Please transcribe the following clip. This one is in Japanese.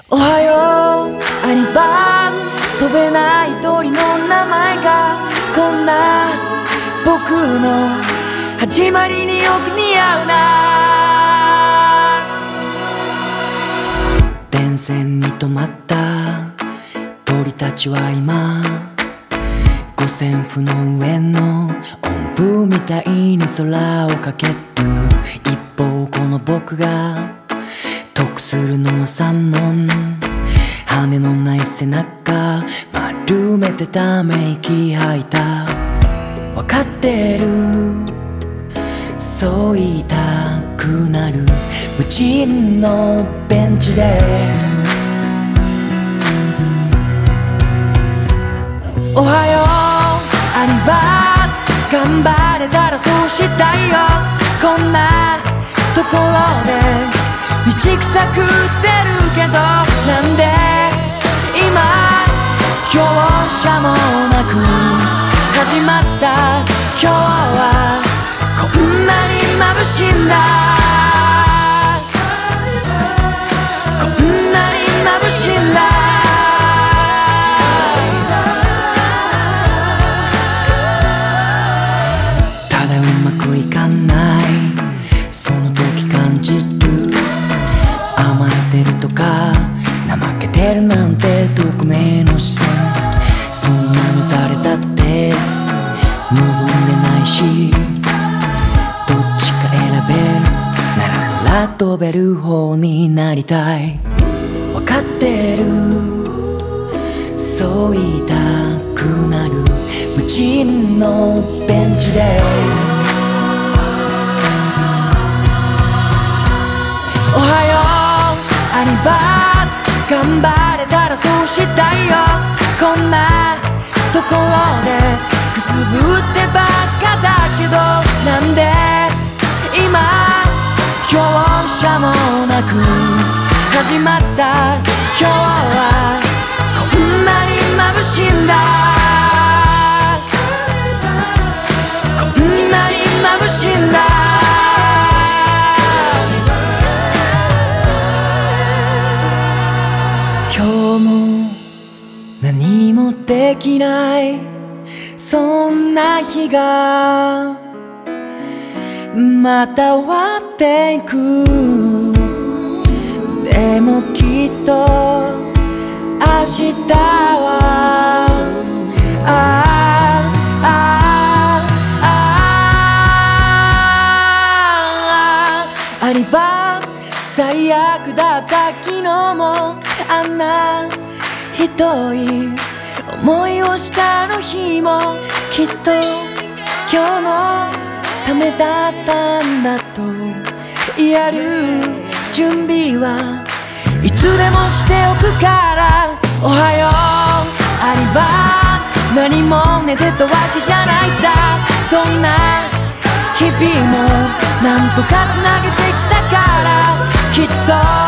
おはようアニバー、飛べない鳥の名前がこんな僕の始まりによく似合うな。電線に止まった鳥たちは今五線譜の上の音符みたいに空をかける。一方この僕が得するのは三問、羽のない背中丸めてため息吐いた。わかってる、そう言いたくなる無人のベンチでおはようアニバー、頑張れたらそうしたいよ。こんなところで道草食ってるけど、なんで今容赦もなく始まった今日はこんなに眩しいんだ。こんなに眩しいんだ。ただうまくいかないその時感じる、甘えてるとか怠けてるなんて匿名の視線、そんなの誰だって望んでないし、どっちか選べるなら空飛べる方になりたい。わかってる、そう言いたくなる無人のベンチでおはようアニバー、頑張れたらそうしたいよ。こんなところでくすぶってばっかだけど、なんで今容赦もなく始まった今日はこんなに眩しいんだ。こんなに眩しいんだ。今日も何もできないそんな日がまた終わっていく。でもきっと明日はアニバー、最悪だった昨日もあんなひどい思いをしたの日もきっと今日のためだったんだとやる準備はいつでもしておくから。おはようアニバー、何も寝てたわけじゃないさ。どんな日々もなんとかつなげてきたからきっと